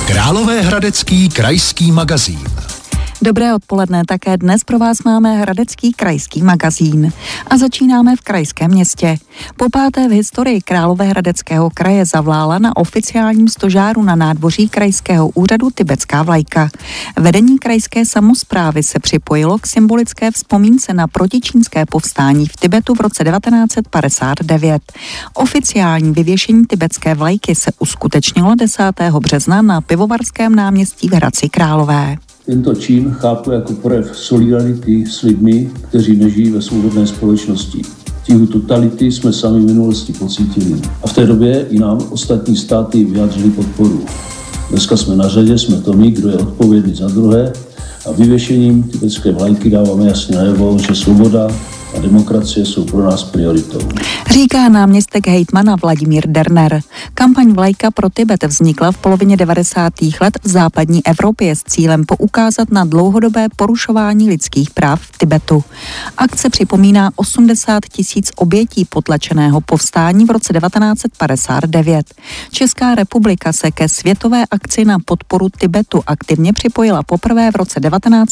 Královéhradecký krajský magazín. Dobré odpoledne, také dnes pro vás máme Hradecký krajský magazín. A začínáme v krajském městě. Po páté v historii Královéhradeckého kraje zavlála na oficiálním stožáru na nádvoří krajského úřadu tibetská vlajka. Vedení krajské samosprávy se připojilo k symbolické vzpomínce na protičínské povstání v Tibetu v roce 1959. Oficiální vyvěšení tibetské vlajky se uskutečnilo 10. března na Pivovarském náměstí v Hradci Králové. Tento čin chápu jako projev solidarity s lidmi, kteří nežijí ve svobodné společnosti. Tíhu totality jsme sami v minulosti pocítili. A v té době i nám ostatní státy vyjádřili podporu. Dneska jsme na řadě, jsme to my, kdo je odpovědný za druhé, a vyvěšením tibetské vlajky dáváme jasně najevo, že svoboda a demokracie jsou pro nás prioritou. Říká náměstek hejtmana Vladimír Derner. Kampaň Vlajka pro Tibet vznikla v polovině 90. let v západní Evropě s cílem poukázat na dlouhodobé porušování lidských práv v Tibetu. Akce připomíná 80 000 obětí potlačeného povstání v roce 1959. Česká republika se ke světové akci na podporu Tibetu aktivně připojila poprvé v roce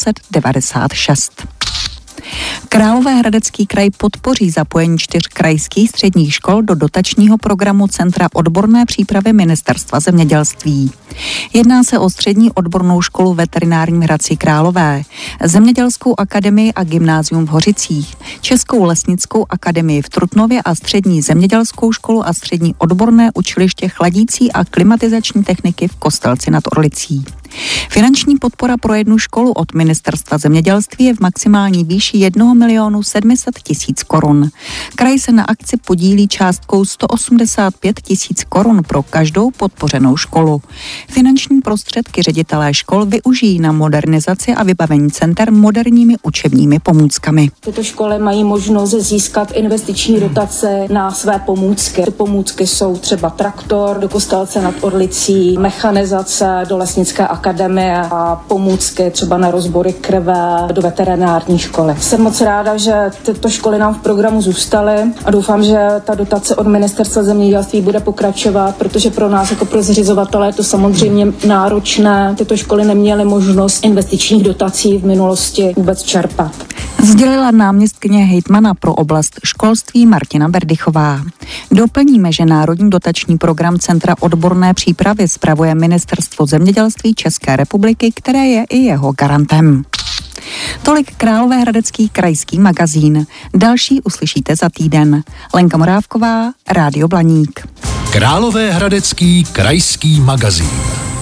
1996. Královéhradecký kraj podpoří zapojení 4 krajských středních škol do dotačního programu Centra odborné přípravy Ministerstva zemědělství. Jedná se o střední odbornou školu veterinární v Hradci Králové, Zemědělskou akademii a gymnázium v Hořicích, Českou lesnickou akademii v Trutnově a střední zemědělskou školu a střední odborné učiliště chladící a klimatizační techniky v Kostelci nad Orlicí. Finanční podpora pro jednu školu od Ministerstva zemědělství je v maximální výši 1 700 000 korun. Kraj se na akci podílí částkou 185 000 korun pro každou podpořenou školu. Finanční prostředky ředitelé škol využijí na modernizaci a vybavení center moderními učebními pomůckami. Tyto školy mají možnost získat investiční dotace na své pomůcky. Ty pomůcky jsou třeba traktor do Kostelce nad Orlicí, mechanizace do lesnické akademie a pomůcky třeba na rozbory krve do veterinární školy. Jsem moc ráda, že tyto školy nám v programu zůstaly a doufám, že ta dotace od Ministerstva zemědělství bude pokračovat, protože pro nás jako pro zřizovatele je to samozřejmě náročné. Tyto školy neměly možnost investičních dotací v minulosti vůbec čerpat. Sdělila náměstkyně hejtmana pro oblast školství Martina Berdychová. Doplníme, že národní dotační program Centra odborné přípravy spravuje Ministerstvo zemědělství České republiky, které je i jeho garantem. Tolik Královéhradecký krajský magazín. Další uslyšíte za týden. Lenka Morávková, Rádio Blaník. Královéhradecký krajský magazín.